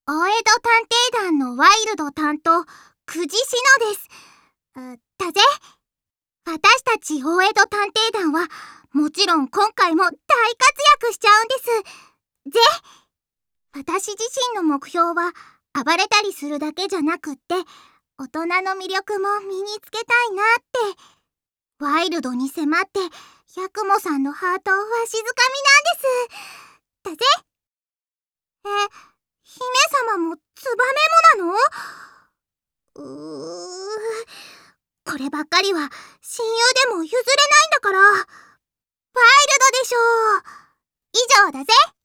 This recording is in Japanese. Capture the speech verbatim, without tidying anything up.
大江戸探偵団のワイルド担当、久慈志乃です。あだぜ。私たち大江戸探偵団は、もちろん今回も大活躍しちゃうんです。ぜ。私自身の目標は、暴れたりするだけじゃなくって、大人の魅力も身につけたいなって。ワイルドに迫って、百もさんのハートをわしづかみなんです。だぜ。え、姫様もツバメもなの？うー、こればっかりは親友でも譲れないんだから。ワイルドでしょう。以上だぜ。